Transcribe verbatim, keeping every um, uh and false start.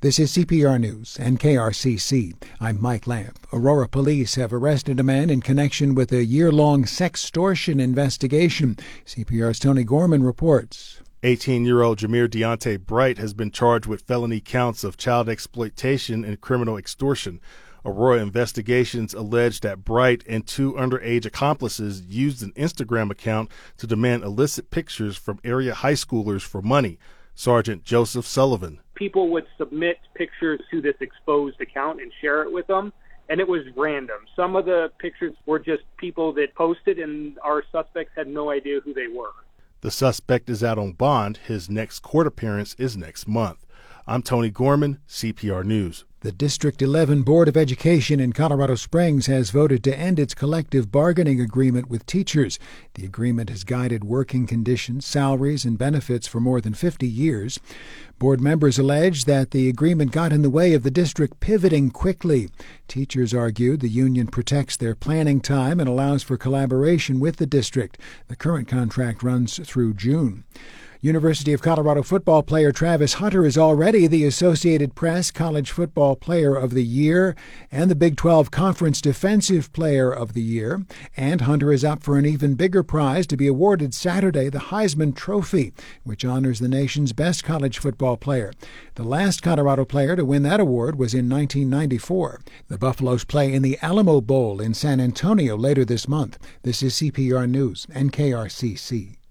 This is C P R News and K R C C. I'm Mike Lamp. Aurora police have arrested a man in connection with a year-long sextortion investigation. C P R's Tony Gorman reports. eighteen-year-old Jameer Deontay Bright has been charged with felony counts of child exploitation and criminal extortion. Aurora investigations allege that Bright and two underage accomplices used an Instagram account to demand illicit pictures from area high schoolers for money. Sergeant Joseph Sullivan. People would submit pictures to this exposed account and share it with them, and it was random. Some of the pictures were just people that posted, and our suspects had no idea who they were. The suspect is out on bond. His next court appearance is next month. I'm Tony Gorman, C P R News. The District eleven Board of Education in Colorado Springs has voted to end its collective bargaining agreement with teachers. The agreement has guided working conditions, salaries, and benefits for more than fifty years. Board members allege that the agreement got in the way of the district pivoting quickly. Teachers argued the union protects their planning time and allows for collaboration with the district. The current contract runs through June. University of Colorado football player Travis Hunter is already the Associated Press College Football Player of the Year and the Big twelve Conference Defensive Player of the Year. And Hunter is up for an even bigger prize to be awarded Saturday, the Heisman Trophy, which honors the nation's best college football player. The last Colorado player to win that award was in nineteen ninety-four. The Buffaloes play in the Alamo Bowl in San Antonio later this month. This is C P R News and K R C C.